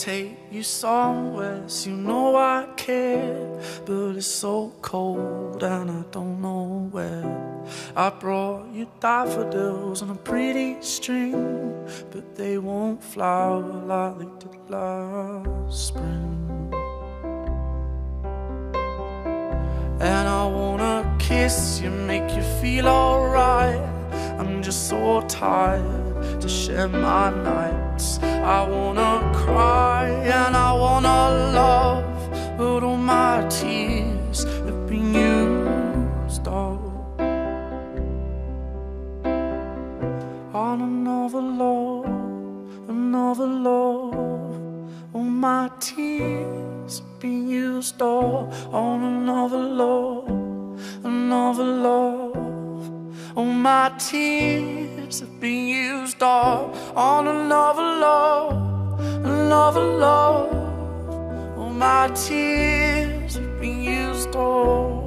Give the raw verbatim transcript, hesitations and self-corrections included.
take you somewhere, so you know I care. But it's so cold and I don't know where. I brought you daffodils on a pretty string, but they won't flower like they did last spring. And I wanna kiss you, make you feel alright. I'm just so tired to share my nights. I wanna cry and I wanna love, but all my tears have been used up on another love, another love. All my tears have been used up on another love, another love. All my tears have been used up on another love, another love. All my tears have been used up.